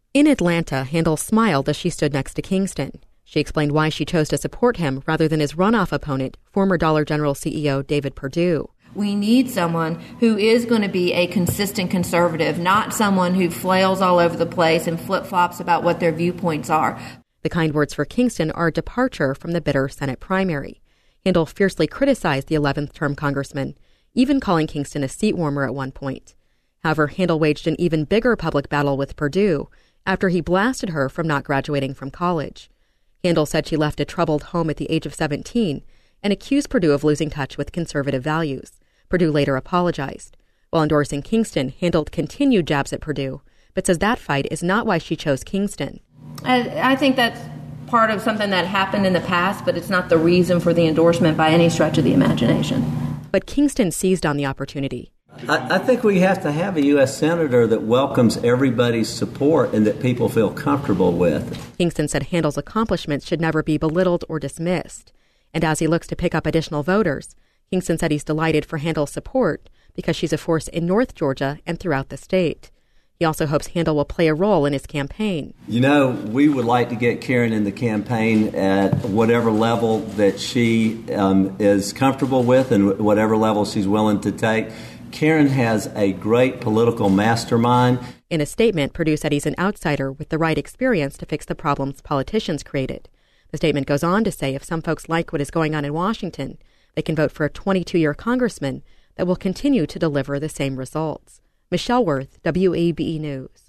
In Atlanta, Handel smiled as she stood next to Kingston. She explained why she chose to support him rather than his runoff opponent, former Dollar General CEO David Perdue. We need someone who is going to be a consistent conservative, not someone who flails all over the place and flip-flops about what their viewpoints are. The kind words for Kingston are a departure from the bitter Senate primary. Handel fiercely criticized the 11th-term congressman, even calling Kingston a seat warmer at one point. However, Handel waged an even bigger public battle with Perdue after he blasted her from not graduating from college. Handel said she left a troubled home at the age of 17 and accused Perdue of losing touch with conservative values. Perdue later apologized. While endorsing Kingston, Handel continued jabs at Perdue, but says that fight is not why she chose Kingston. I think that's part of something that happened in the past, but it's not the reason for the endorsement by any stretch of the imagination. But Kingston seized on the opportunity. I think we have to have a U.S. Senator that welcomes everybody's support and that people feel comfortable with. Kingston said Handel's accomplishments should never be belittled or dismissed. And as he looks to pick up additional voters, Kingston said he's delighted for Handel's support because she's a force in North Georgia and throughout the state. He also hopes Handel will play a role in his campaign. You know, we would like to get Karen in the campaign at whatever level that she is comfortable with and whatever level she's willing to take. Karen has a great political mastermind. In a statement, Perdue said he's an outsider with the right experience to fix the problems politicians created. The statement goes on to say if some folks like what is going on in Washington, they can vote for a 22-year congressman that will continue to deliver the same results. Michelle Worth, WABE News.